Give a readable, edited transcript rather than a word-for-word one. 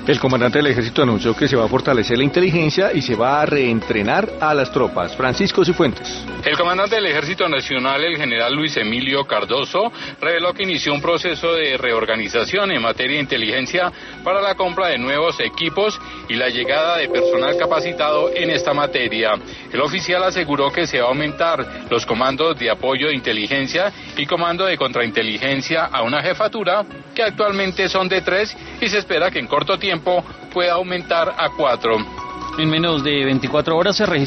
El comandante del ejército anunció que se va a fortalecer la inteligencia y se va a reentrenar a las tropas. Francisco Cifuentes. El comandante del Ejército Nacional, el general Luis Emilio Cardoso, reveló que inició un proceso de reorganización en materia de inteligencia para la compra de nuevos equipos y la llegada de personal capacitado en esta materia. El oficial aseguró que se va a aumentar los comandos de apoyo de inteligencia y comando de contrainteligencia a una jefatura que actualmente son de 3 y se espera que en corto tiempo pueda aumentar a 4. En menos de 24 horas se registró